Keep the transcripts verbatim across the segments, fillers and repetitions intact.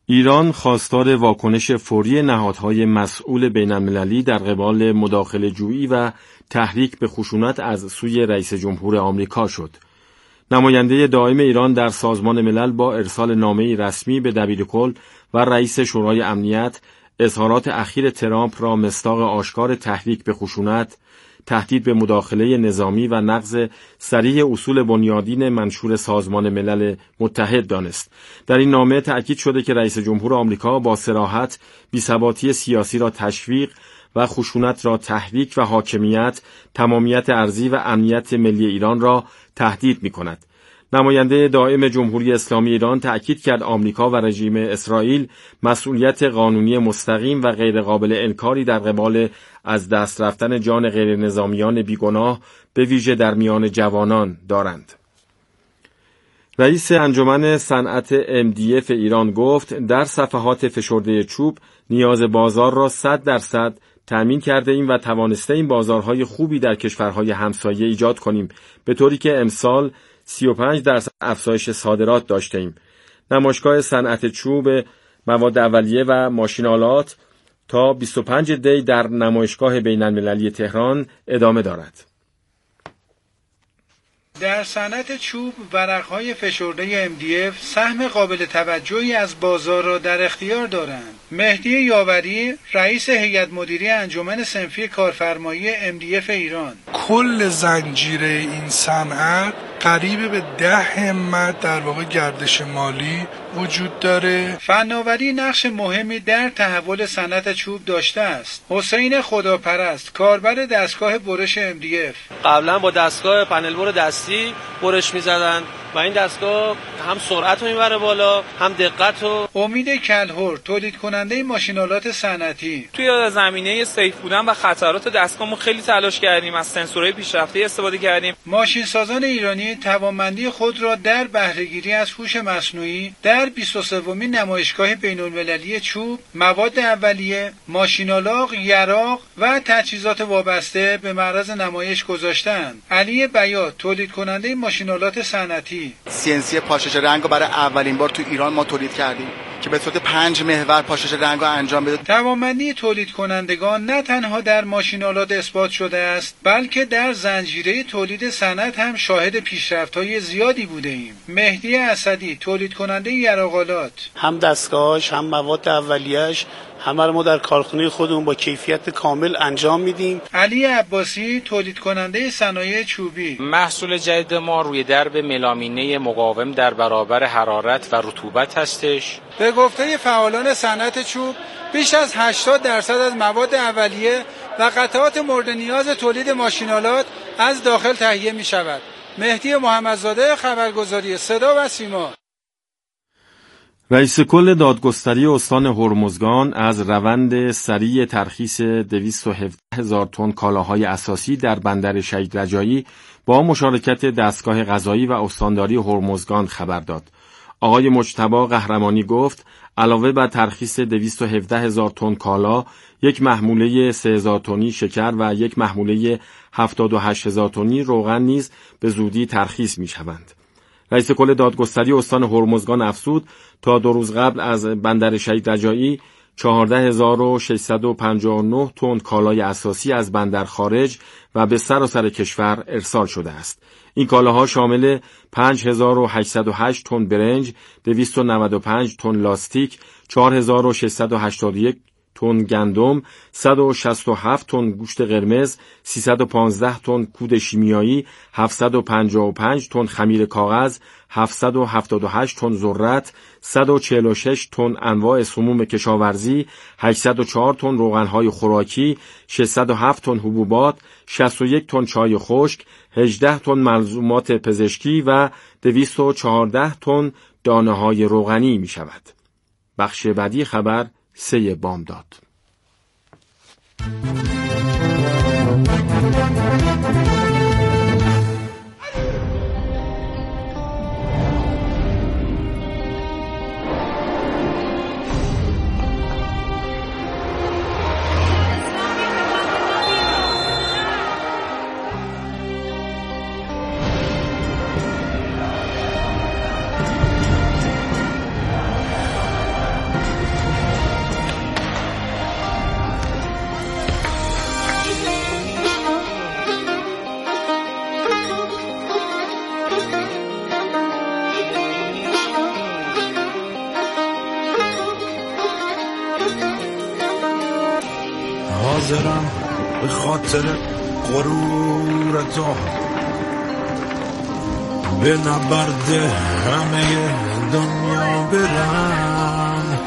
ایران خواستار واکنش فوری نهادهای مسئول بین‌المللی در قبال مداخله‌جویی و تحریک به خشونت از سوی رئیس جمهور آمریکا شد. نماینده دائم ایران در سازمان ملل با ارسال نامه‌ای رسمی به دبیرکل و رئیس شورای امنیت اظهارات اخیر ترامپ را مصداق آشکار تحریک به خشونت، تهدید به مداخله نظامی و نقض صریح اصول بنیادین منشور سازمان ملل متحد دانست. در این نامه تأکید شده که رئیس جمهور آمریکا با صراحت بی‌ثباتی سیاسی را تشویق و خشونت را تحریک و حاکمیت، تمامیت ارضی و امنیت ملی ایران را تهدید می‌کند. نماینده دائم جمهوری اسلامی ایران تأکید کرد آمریکا و رژیم اسرائیل مسئولیت قانونی مستقیم و غیرقابل انکاری در قبال از دست رفتن جان غیر نظامیان بیگناه به ویژه در میان جوانان دارند. رئیس انجمن صنعت ام دی اف ایران گفت در صفحات فشرده چوب نیاز بازار را صد درصد تأمین کرده ایم و توانسته این بازارهای خوبی در کشورهای همسایه ایجاد کنیم، به طوری که امسال سی و پنج درصد افزایش صادرات داشته ایم. نمایشگاه صنعت چوب، مواد اولیه و ماشین‌آلات تا بیست و پنج دی در نمایشگاه بین‌المللی تهران ادامه دارد. در صنعت چوب ورق‌های فشرده ام دی اف سهم قابل توجهی از بازار را در اختیار دارند. مهدی یاوری، رئیس هیئت مدیره انجمن صنفی کارفرمایی ام دی اف ایران: کل زنجیره این صنعت قریب به ده همت در واقع گردش مالی وجود داره. فناوری نقش مهمی در تحول صنعت چوب داشته است. حسین خداپرست، کاربر دستگاه برش ام دی اف: قبلا با دستگاه پنل بر دستی برش می‌زدن و این دستگاه هم سرعت رو میبره بالا، هم دقت رو. امید کلهر، تولید کننده ماشین‌آلات صنعتی: توی زمینه سیف بودن و خطرات دستگاهمون خیلی تلاش کردیم، از سنسورهای پیشرفته استفاده کردیم. ماشینسازان ایرانی توانمندی خود را در بهره‌گیری از هوش مصنوعی در بیست و سومین نمایشگاه بین‌المللی چوب، مواد اولیه، ماشین‌آلاق، یراق و تجهیزات وابسته به معرض نمایش گذاشتند. علی بیات، تولید کننده ماشین‌آلات صنعتی: سی ان سی پاشش رنگ رو برای اولین بار تو ایران ما تولید کردیم که به صورت پنج محور پاشش رنگ رو انجام بده. توانمندی تولید کنندگان نه تنها در ماشین‌آلات اثبات شده است، بلکه در زنجیره تولید صنعت هم شاهد پیشرفت‌های زیادی بوده ایم. مهدی اسدی، تولید کننده یراق‌آلات: هم دستگاهاش، هم مواد اولیه‌اش، همه رو ما در کارخانه خودمون با کیفیت کامل انجام میدیم. علی عباسی، تولید کننده صنایع چوبی: محصول جدید ما روی درب ملامینه مقاوم در برابر حرارت و رطوبت هستش. به گفته فعالان صنعت چوب، بیش از هشتاد درصد از مواد اولیه و قطعات مورد نیاز تولید ماشین‌آلات از داخل تهیه می شود. مهدی محمدزاده، خبرگزاری صدا و سیما. رئیس کل دادگستری استان هرمزگان از روند سریع ترخیص دویست و هفده هزار تن کالاهای اساسی در بندر شهید رجایی با مشارکت دستگاه قضایی و استانداری هرمزگان خبر داد. آقای مجتبی قهرمانی گفت علاوه بر ترخیص دویست و هفده هزار تن کالا، یک محموله سه هزار تنی شکر و یک محموله هفتاد و هشت هزار تنی روغن نیز به زودی ترخیص می شوند. رئیس کل دادگستری استان هرمزگان افزود تا دو روز قبل از بندر شهید رجایی چهارده هزار و ششصد و پنجاه و نه تن کالای اساسی از بندر خارج و به سراسر کشور ارسال شده است. این کالاها شامل پنج هزار و هشتصد و هشت تن برنج، دویست و نود و پنج تن لاستیک، چهار هزار و ششصد و هشتاد و یک تن گندم، صد و شصت و هفت تن گوشت قرمز، سیصد و پانزده تن کود شیمیایی، هفتصد و پنجاه و پنج تن خمیر کاغذ، هفتصد و هفتاد و هشت تن ذرت، صد و چهل و شش تن انواع سموم کشاورزی، هشتصد و چهار تن روغن‌های خوراکی، ششصد و هفت تن حبوبات، شصت و یک تن چای خشک، هجده تن ملزومات پزشکی و دویست و چهارده تن دانه‌های روغنی می شود. بخش بعدی خبر سه بامداد. حاضرم به خاطر غرور تو به نبرد همه دنیا برم.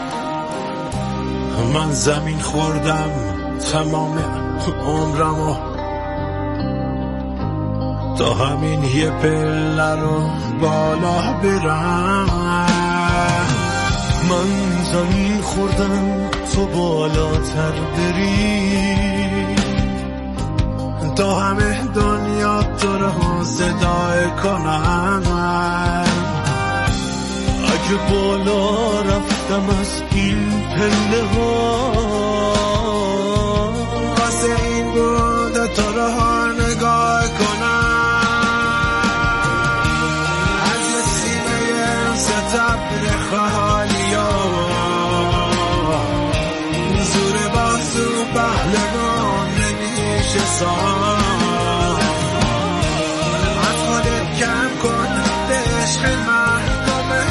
من زمین خوردم تمام عمرمو تا همین یه پله رو بالا برم. من زمین خوردم تو بالاتر بری تا همه دنیا تو رو صدای کنن. اگه بالا رفتم از این پله ها واسه این بود تو رو نگاه کنن. از یه سینه ستبر خالی ها زور بازو پهلوان نمیشه سان. از خودت کم کن به عشق محکمه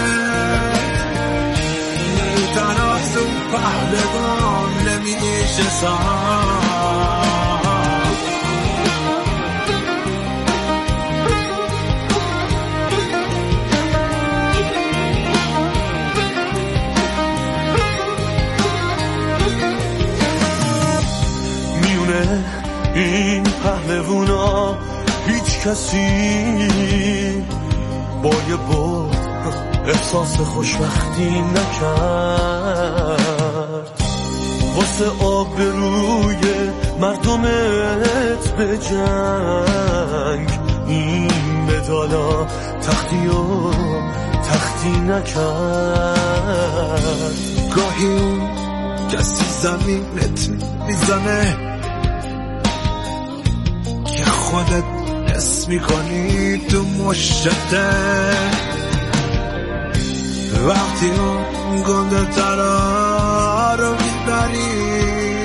ترازو پهلوان نمیشه سان. این پهلوونا هیچ کسی با یه بود احساس خوشبختی نکرد. واسه آبروی مردمت به جنگ این مدالا تختی و تختی نکرد. گاهی اون کسی زمینت میزنه خودت نصف میکنی تو مشته. وقتی اون گنده ترا رو میبری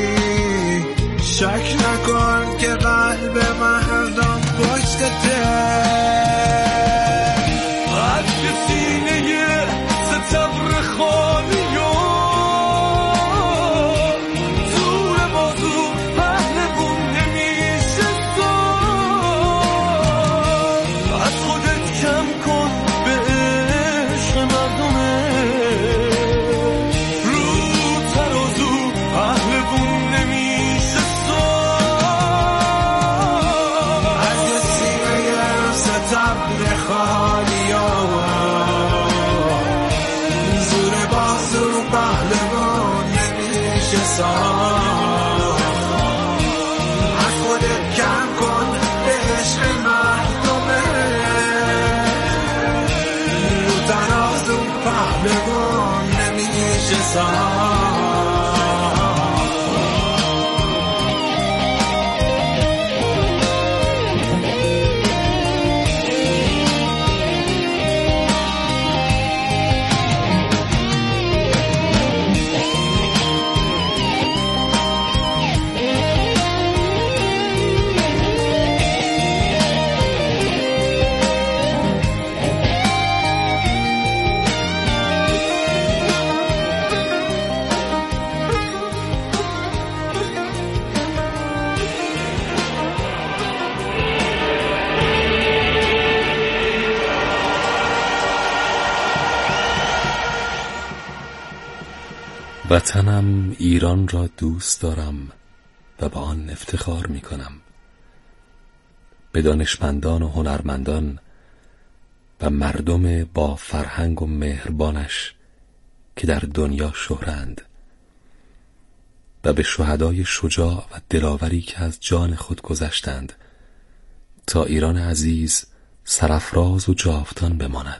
شک نکن که قلب مردم پشتته. از که سینه ستبر خالی از خودت کم کن به عشق مردمه رو ترازو پهلوان نمیشه سان. وطنم ایران را دوست دارم و با آن افتخار می کنم. به دانشمندان و هنرمندان و مردم با فرهنگ و مهربانش که در دنیا شهرند و به شهدای شجاع و دلاوری که از جان خود گذشتند تا ایران عزیز سرافراز و جاودان بماند.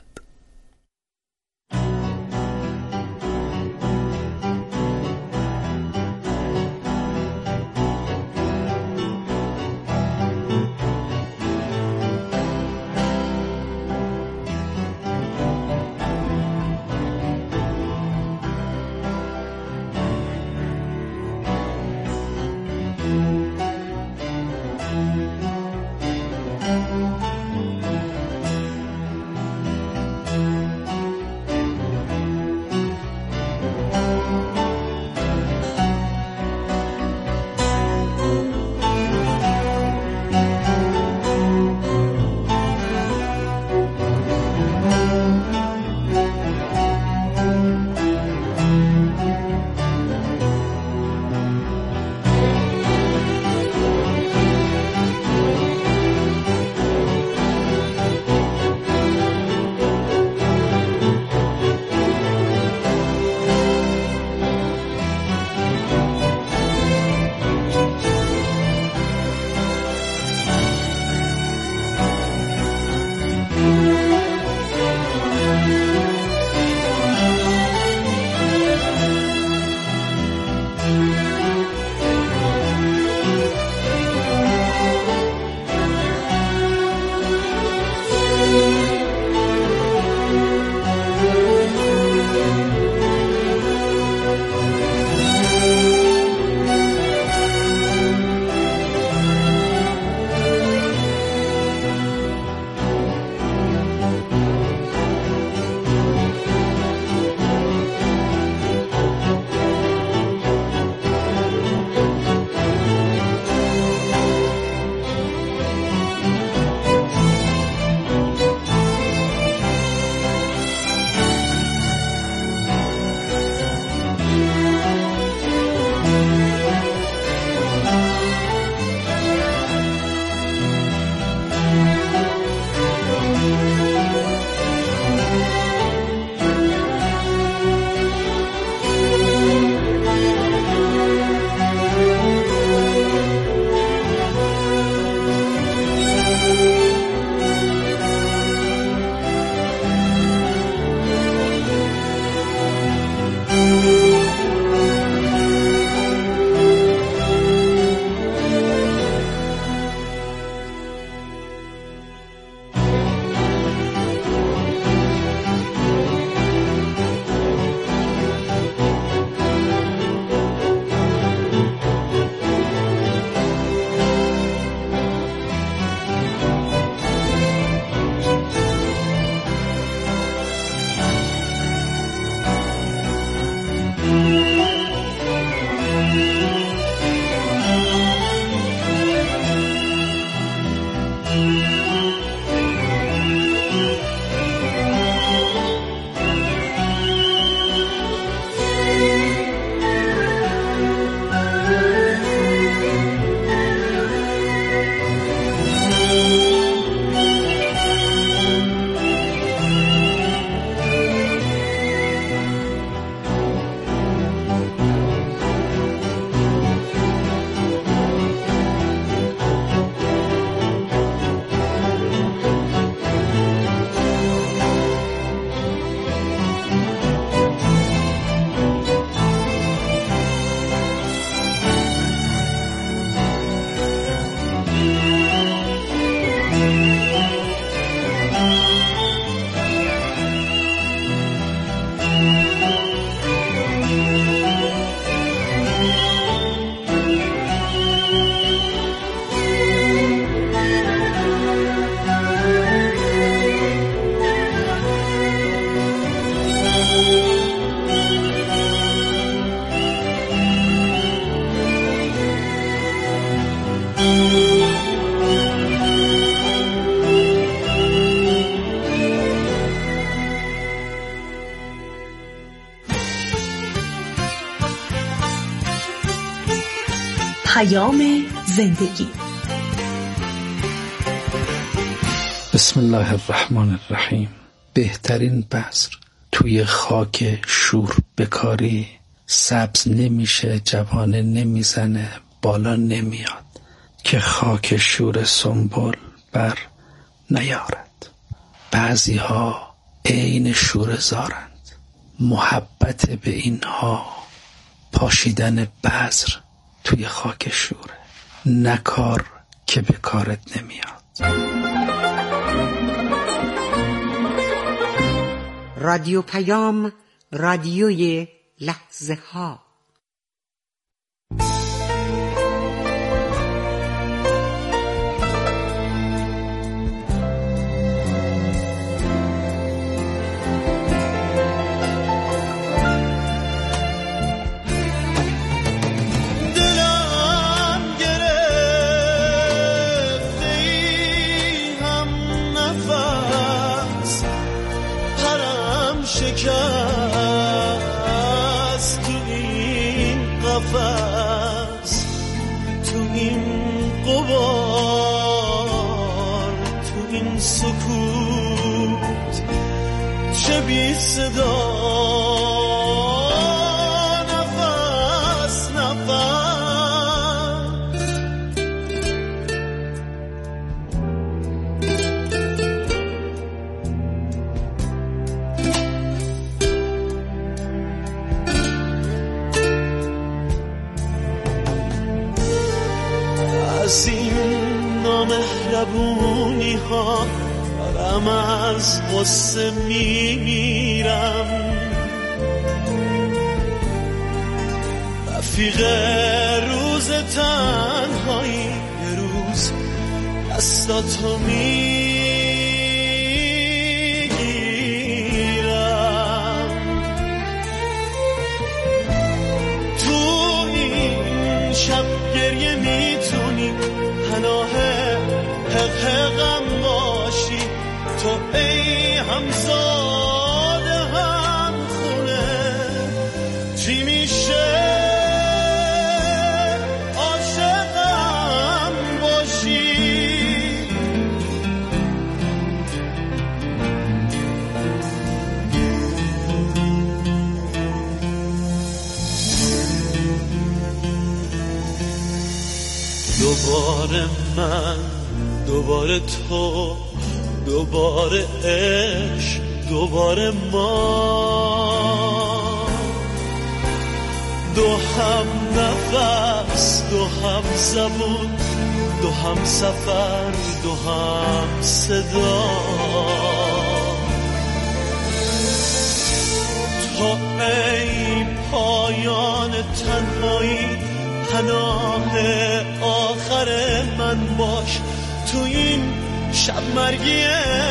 پیام زندگی. بسم الله الرحمن الرحیم. بهترین بذر توی خاک شور بکاری، سبز نمیشه، جوانه نمیزنه، بالا نمیاد که خاک شور سنبل بر نیارد. بعضی ها عین شوره زارند، محبت به اینها پاشیدن بذر توی خاک شوره، نکار که به کارت نمیاد. رادیو پیام، رادیوی لحظه ها. بی صدا نفس نفس از این نامهربونی ها دارم از غصه میمیرم، رفیق روز تنهایی، یه روز دستاتو میگیرم، تو این شب گریه میتونی پناه حق حقم باشی، تو ای همزاده هم خونه چی میشه عاشقم باشی. دوباره من، دوباره تو، دوباره عشق، دوباره ما، دو هم نفس، دو هم زبون، دو هم سفر، دو هم صدا، تو ای پایان تنهایی، پناه آخر من باش تو این شب مرگی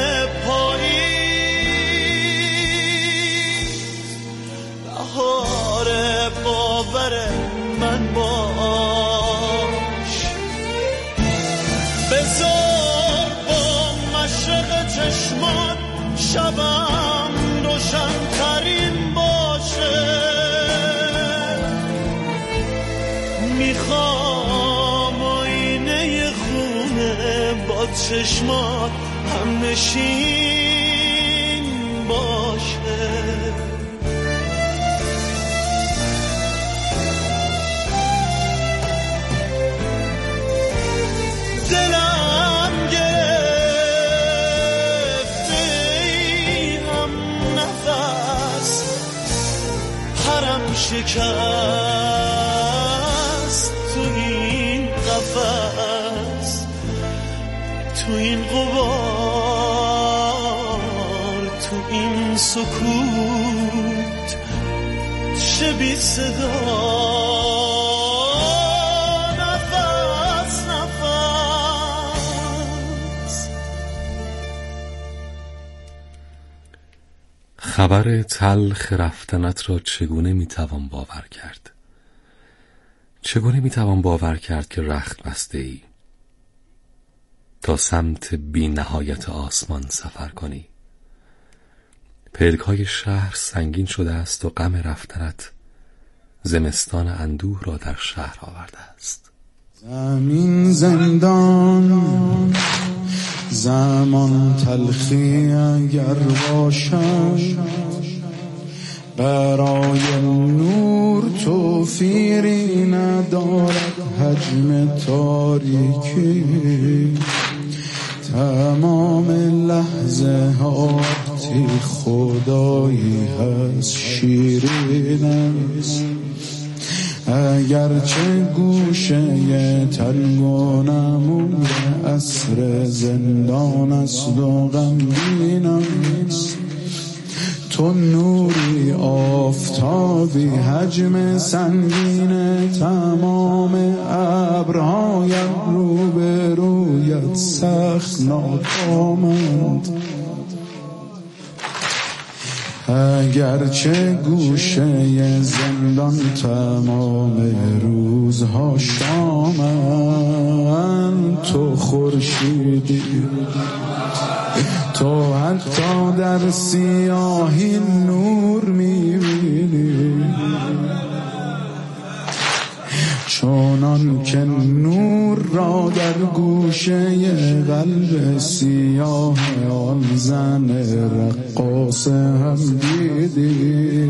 پاییز، بهار باور من باش، بذار با مشرق چشمان شبم روشن ترین باشه، میخوام آینه خونه با چشمات هم نشین باشه. دلم گرفته ای هم نفس، پرم شکست تو این قفس، تو این غبار، تو این سکوت چه بی صدا، نفس نفس. خبر تلخ رفتنت را چگونه میتوان باور کرد؟ چگونه میتوان باور کرد که رخت بسته ای تا سمت بی نهایت آسمان سفر کنی؟ پلک‌های شهر سنگین شده است و غم رفتنت زمستان اندوه را در شهر آورده است. زمین زندان، زمان تلخی اگر باشد، برای نور توفیری ندارد حجم تاریکی، تمام لحظه هاتی خدایی هست شیرین است، اگرچه گوشه تنگ و نمود عصر زندان است و غمگین است، تو نوری آفتابی حجم سنگین، تمام ابرهایم رو به رویت سخت ناکامند، اگرچه گوشه زندان تمام روزها شامند، تو خورشیدی، تو حتی در سیاهی نور می‌بینی، چونان که نور را در گوشه قلب سیاه آن زن رقاص هم دیدی،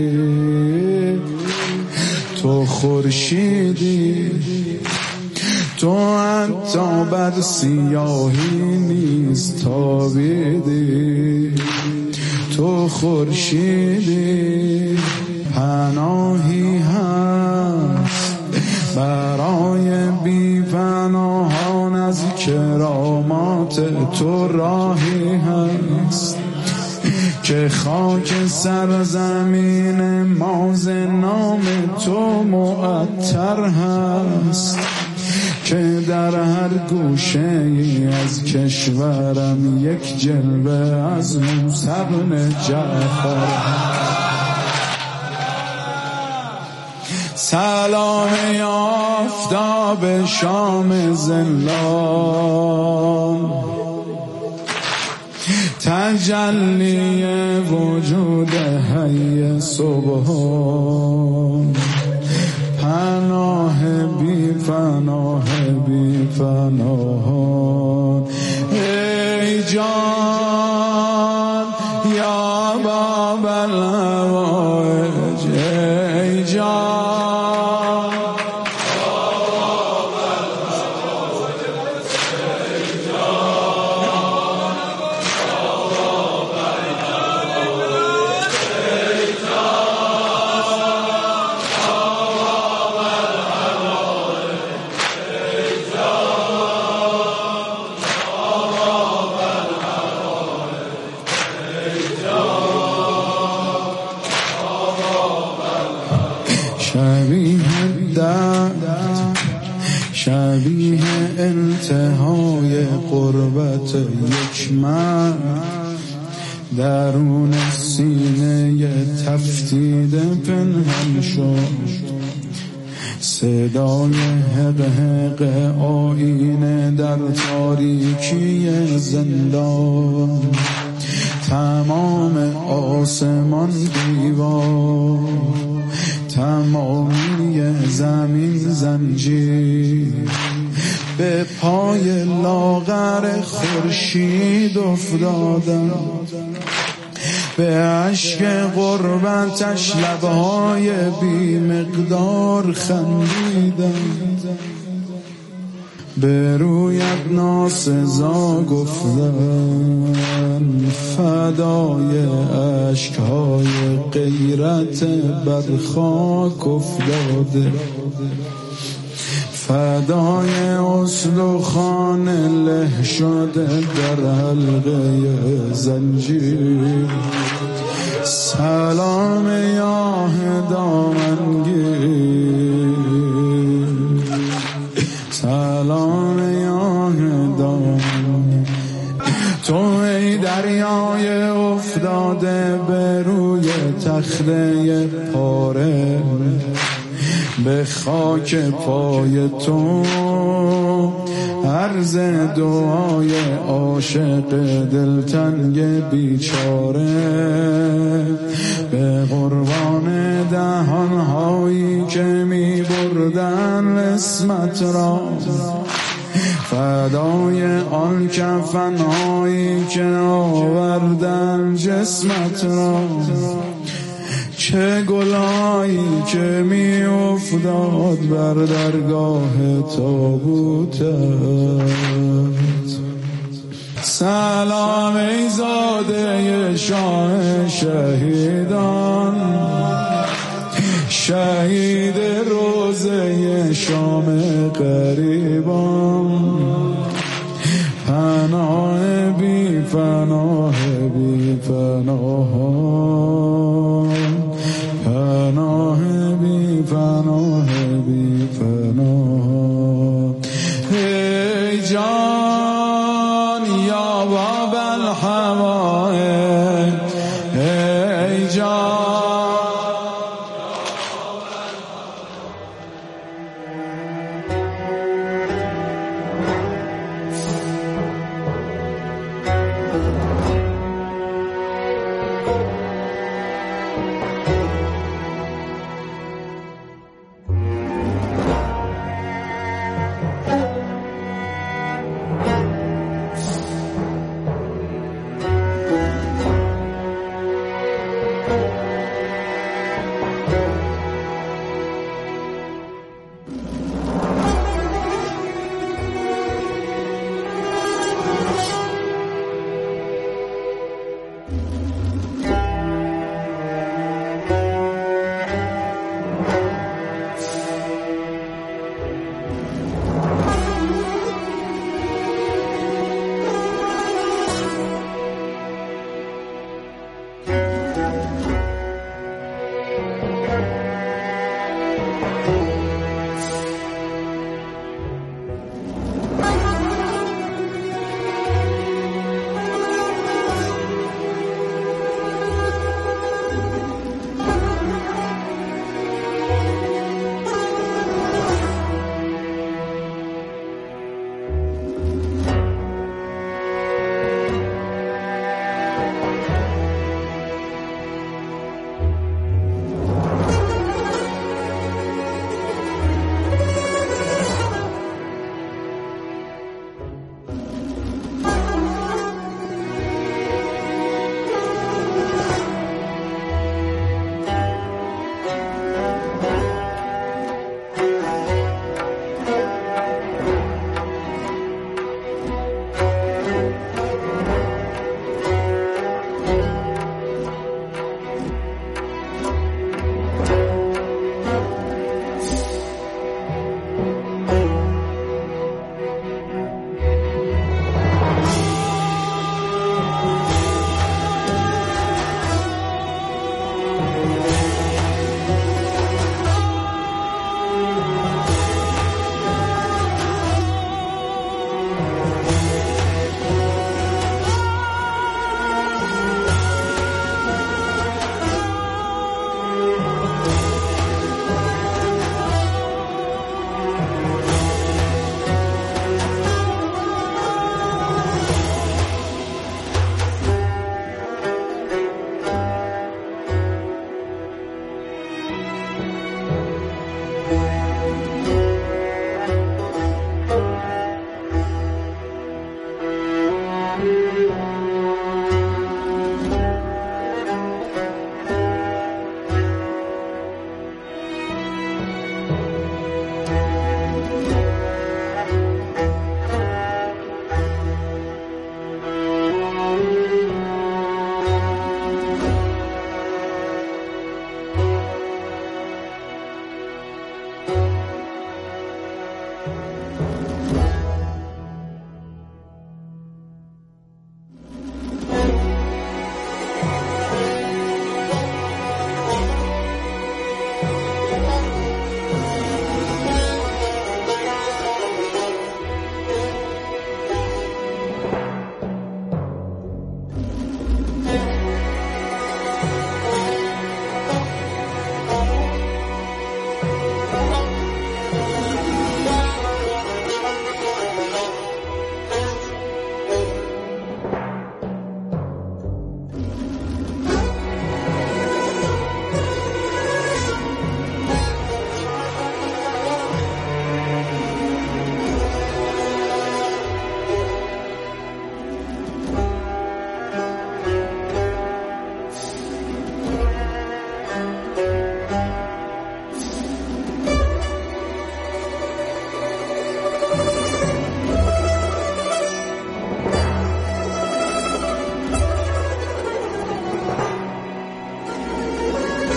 تو خورشیدی، تو حتی بر سیاهی نیز تابیدی، تو خورشیدی، پناهی هست برای بی پناهان، از کرامات تو راهی هست که خاک سرزمین ما ز نام تو معطر هست، که در هر گوشه ای از کشورم یک جلوه از موسی بن جعفر هست. سلام آفتاب شام زندان، تجلی وجود حی صبحان، پناه بی پناه بی پناهان. ای جان یا باب الهوایج، ای جان شبیه درد، شبیه انتهای قربت یک مرد، درون سینه تفتیده پنهان شد، صدای حق حق آینه در تاریکی زندان، تمام آسمان دیوار، تمامی زمین زنجیر، به پای لاغر خورشید افتادم، به اشک غربتش لبهای بی مقدار خندیدم، به رویت ناسزا گفتن، فدای اشکهای غیرت بر خاک افتاده، فدای استخوان له شده در حلقه زنجیر. سلام یا دامنگیر، سلام یا دامنگیر. تو ای دریای افتاده به روی تخته پاره، به خاک پای تو عرض دعای عاشق دلتنگ بیچاره، به قربان دهانهایی که می بردن اسمت را، فدای آن کفنهایی که آوردن جسمت را، چه گلایی که می افتاد بر درگاه تابوتت. سلام ای زاده شاه شهیدان، شهید روزه شام غریبان، پناه بی پناه بی پناه